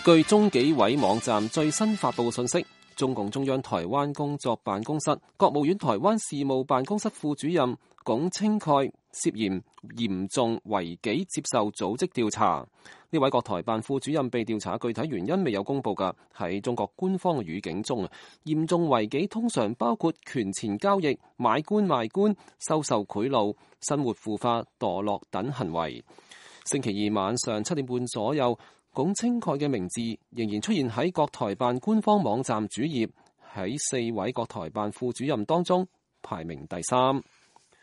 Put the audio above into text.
據中紀委網站最新發布信息，中共中央台灣工作辦公室、國務院台灣事務辦公室副主任龔清蓋涉嫌嚴重違紀接受組織調查。呢位國台辦副主任被調查具體原因未有公布㗎。喺中國官方嘅語境中，嚴重違紀通常包括權錢交易、買官賣官、收受賄賂、生活腐化、墮落等行為。星期二晚上7點半左右，龔清蓋嘅名字仍然出現喺國台辦官方網站主頁，喺4位國台辦副主任當中排名第3。